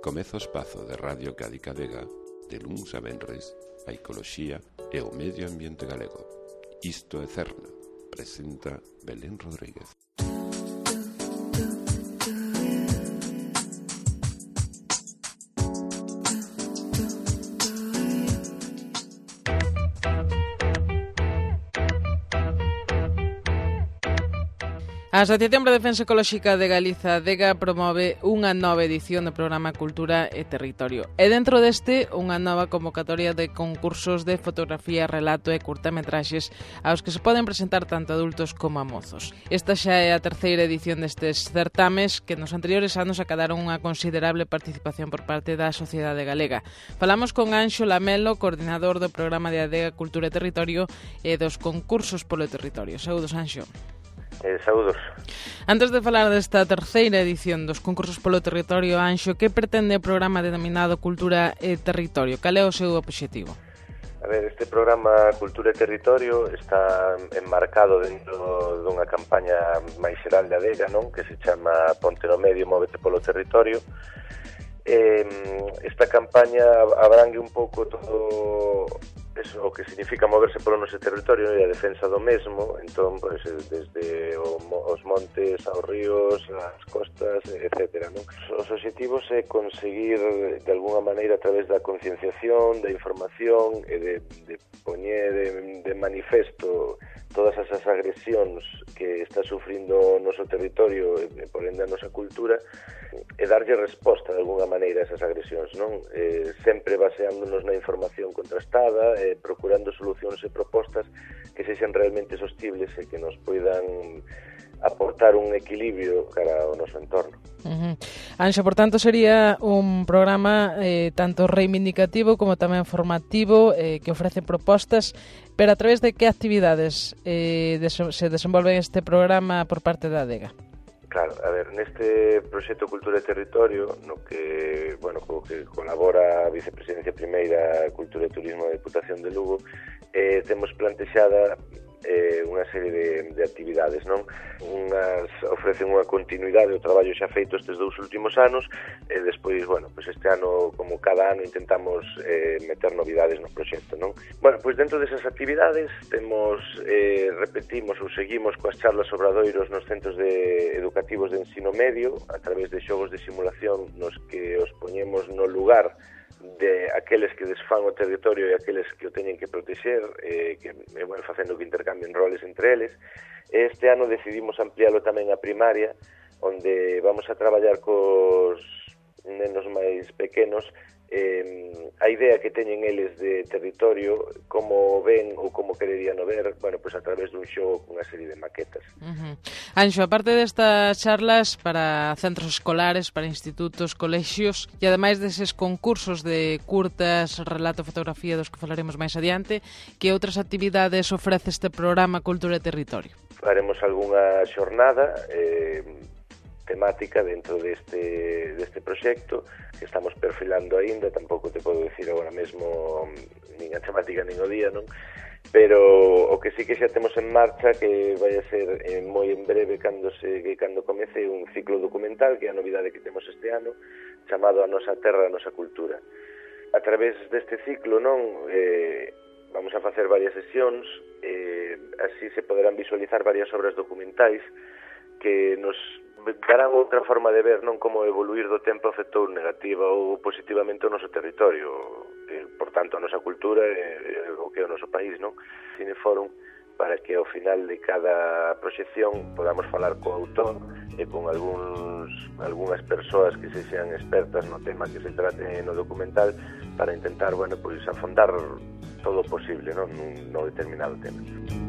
Comeza o espazo de Radio Cádiz Vega de luns a venres a ecoloxía e o medio ambiente galego. Isto é Cerna, presenta Belén Rodríguez. A Asociación para a Defensa Ecolóxica de Galiza, ADEGA, promove unha nova edición do programa Cultura e Territorio. E dentro deste, unha nova convocatoria de concursos de fotografía, relato e curtametraxes aos que se poden presentar tanto adultos como a mozos. Esta xa é a terceira edición destes certames que nos anteriores anos acadaron unha considerable participación por parte da sociedade galega. Falamos con Anxo Lamelo, coordinador do programa de ADEGA Cultura e Territorio e dos concursos polo territorio. Saúdos, Anxo. Saúdos. Antes de falar desta terceira edición dos concursos polo territorio, Anxo, que pretende o programa denominado Cultura e Territorio? Cal é o seu obxectivo? A ver, este programa Cultura e Territorio está enmarcado dentro dunha campaña máis xeral de ADEGA, non? Que se chama Ponte no Medio, Móvete polo Territorio. Esta campaña abrangue un pouco todo eso, o que significa moverse polo noso territorio e a defensa do mesmo. Entón, pues, desde os montes aos ríos, as costas, etcétera, non? Os obxectivos é conseguir de alguna maneira a través da concienciación, da información e de poñer de manifesto todas esas agresións que está sufrindo o noso territorio e por ende a nosa cultura e darlle resposta de alguna maneira a esas agresións, non? Sempre baseándonos na información contrastada e procurando solucións e propostas que sexan realmente sostibles e que nos poidan aportar un equilibrio cara ao noso entorno. Anxo, por tanto, sería un programa tanto reivindicativo como tamén formativo, que ofrece propostas, pero a través de que actividades se desenvolve este programa por parte da ADEGA? Claro, a ver, neste proxecto Cultura e Territorio, no que, bueno, co que colabora a Vicepresidencia Primeira Cultura e Turismo da Diputación de Lugo, temos plantexada unha serie de actividades, non? Unhas ofrecen unha continuidade ao traballo xa feito estes 2 últimos anos e despois, bueno, pues este ano, como cada ano, intentamos meter novidades no proxecto, non? Bueno, pues dentro desas actividades temos, repetimos ou seguimos coas charlas obradoiros nos centros educativos de ensino medio a través de xogos de simulación nos que os poñemos no lugar de aqueles que desfán o territorio e aqueles que o teñen que protexer, bueno, facendo que intercambien roles entre eles. Este ano decidimos ampliálo tamén a primaria, onde vamos a traballar cos nenos máis pequenos a idea que teñen eles de territorio, como ven ou como quererían o ver, bueno, pues a través dun xogo con unha serie de maquetas. Anxo, aparte destas charlas para centros escolares, para institutos, colexios, e ademais deses concursos de curtas, relato, fotografía, dos que falaremos máis adiante, que outras actividades ofrece este programa Cultura e Territorio? Faremos algunha xornada temática dentro deste proxecto que estamos perfilando aínda, tampouco te podo decir agora mesmo nin a temática nin o día, non? Pero o que sí que xa temos en marcha, que vai a ser moi en breve cando comece un ciclo documental, que é a novidade que temos este ano, chamado A Nosa Terra, a Nosa Cultura. A través deste ciclo, non, vamos a facer varias sesións, así se poderán visualizar varias obras documentais que nos darán outra forma de ver, non, como evoluir do tempo afectou negativa ou positivamente o noso territorio, por tanto a nosa cultura e o que é o noso país, non? Cineforum, para que ao final de cada proxección podamos falar co autor e con algunhas persoas que se sean expertas no tema que se trate no documental, para intentar, bueno, pois afondar todo o posible, non, no determinado tema.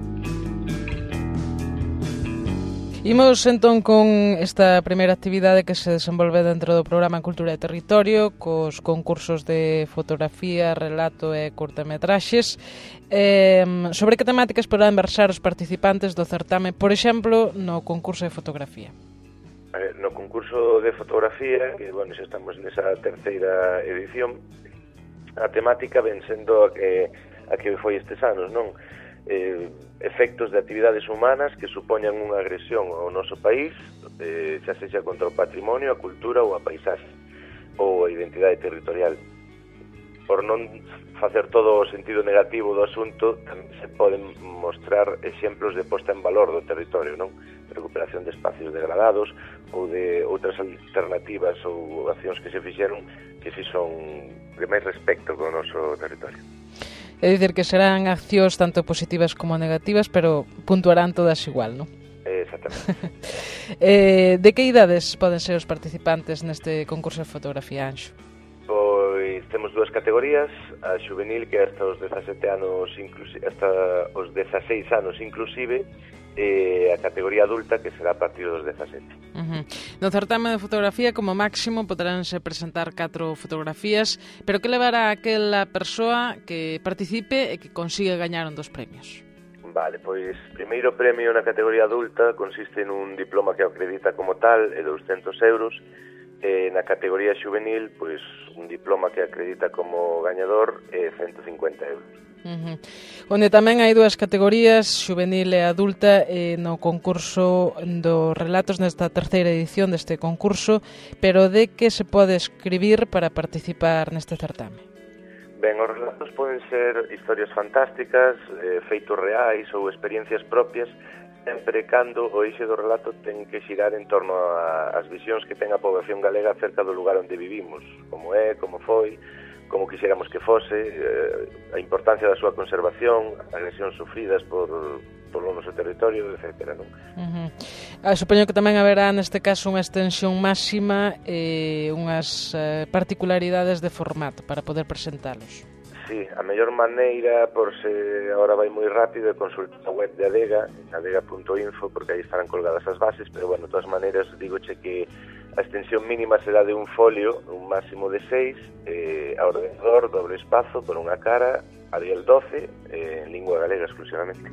Imos entón con esta primeira actividade que se desenvolve dentro do programa Cultura e Territorio, cos concursos de fotografía, relato e curtametraxes. Sobre que temáticas poderán versar os participantes do certame, por exemplo, no concurso de fotografía? No concurso de fotografía, que, bueno, xa estamos nesa terceira edición, a temática ven sendo a que foi estes anos, non? Efectos de actividades humanas que supoñan unha agresión ao noso país, xa sexa contra o patrimonio, a cultura ou a paisaxe, ou a identidade territorial. Por non facer todo o sentido negativo do asunto, tamén se poden mostrar exemplos de posta en valor do territorio, non? Recuperación de espacios degradados ou de outras alternativas ou accións que se fixeron que si son de máis respecto co noso territorio. É dicir que serán accións tanto positivas como negativas, pero puntuarán todas igual, non? Exactamente. De que idades poden ser os participantes neste concurso de fotografía, Anxo? Pois temos dúas categorías, a xuvenil, que é hasta os 17 anos hasta os 16 anos inclusive, e a categoría adulta, que será a partir dos 17. No certame de fotografía, como máximo, poderánse presentar 4 fotografías, pero que levará a aquela persoa que participe e que consiga gañar un dos premios? Vale, pois primeiro premio na categoría adulta consiste nun diploma que o acredita como tal, e 200 euros, e na categoría xuvenil, pois un diploma que acredita como gañador e 150 euros. Onde tamén hai dúas categorías, xuvenil e adulta, no concurso dos relatos nesta terceira edición deste concurso, pero de que se pode escribir para participar neste certame? Ben, os relatos poden ser historias fantásticas, feitos reais ou experiencias propias, sempre cando o eixe do relato ten que xirar en torno ás visións que ten a poboación galega acerca do lugar onde vivimos, como é, como foi, como quixéramos que fose, a importancia da súa conservación, agresións sufridas polo noso territorio, etc. Non? Supoño que tamén haberá neste caso unha extensión máxima e unhas particularidades de formato para poder presentalos. Sí, a mellor maneira, por se agora vai moi rápido, é consultar a web de Adega, adega.info, porque aí estarán colgadas as bases, pero, bueno, de todas maneiras, digoche que a extensión mínima será de un folio, un máximo de 6, a ordenador, doble espazo, por unha cara, Arial 12, en lingua galega exclusivamente.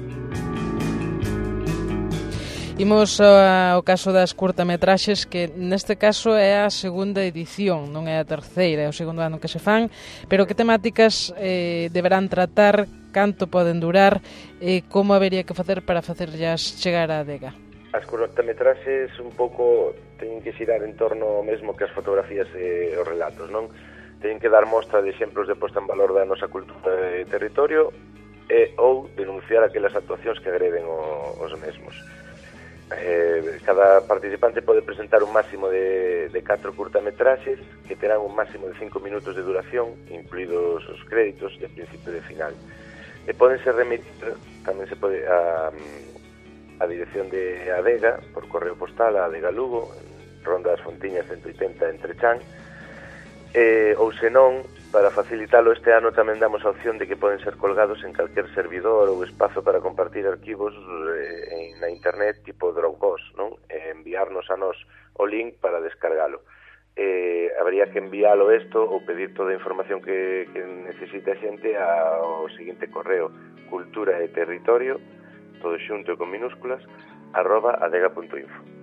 Imos ao caso das curtametraxes, que neste caso é a segunda edición, non é a terceira, é o segundo ano que se fan, pero que temáticas deberán tratar, canto poden durar e como habería que facer para facerllas chegar á adega? As curtametraxes un pouco teñen que xirar en torno mesmo que as fotografías e os relatos, non? Teñen que dar mostra de exemplos de posta en valor da nosa cultura e territorio ou denunciar aquelas actuacións que agreden os mesmos. Cada participante pode presentar un máximo de 4 curtametraxes que terán un máximo de 5 minutos de duración, incluídos os créditos de principio e de final. E podense remitir, tamén se pode, a dirección de Adega por correo postal a Adega Lugo, Ronda das Fontiñas 180 en Trechán, ou senón, para facilitalo, este ano tamén damos a opción de que poden ser colgados en calquer servidor ou espazo para compartir arquivos na internet tipo Dropbox, non? Enviarnos a nos o link para descargalo. Habría que envialo isto ou pedir toda a información que necesite a xente ao seguinte correo: cultura e territorio, todo xunto e con minúsculas, @adega.info.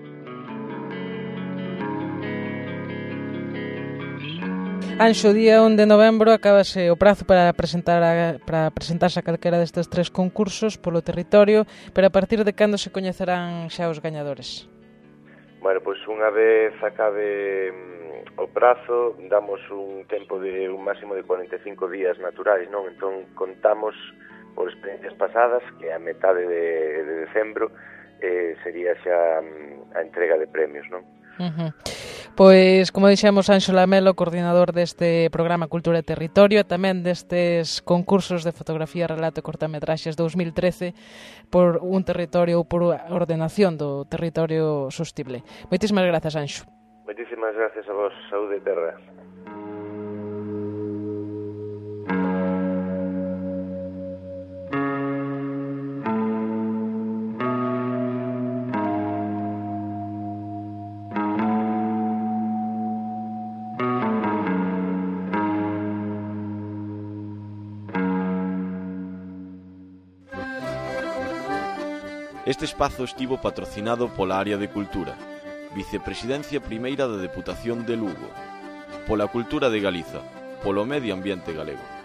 Anxo, día 1 de novembro acabase o prazo para presentarse a calquera destes 3 concursos polo territorio, pero a partir de cando se coñecerán xa os gañadores? Bueno, pois unha vez acabe o prazo, damos un tempo de un máximo de 45 días naturais, non? Entón contamos por experiencias pasadas que a metade de decembro sería xa a entrega de premios, non? Pois, como dixemos, Anxo Lamelo, coordinador deste programa Cultura e Territorio, e tamén destes concursos de fotografía, relato e cortametraxes 2013 por un territorio ou por ordenación do territorio sostible. Moitísimas grazas, Anxo. Moitísimas gracias a vos. Saúde e terra. Este espazo estivo patrocinado pola Área de Cultura, Vicepresidencia Primeira da Deputación de Lugo, pola Cultura de Galiza, polo Medio Ambiente Galego.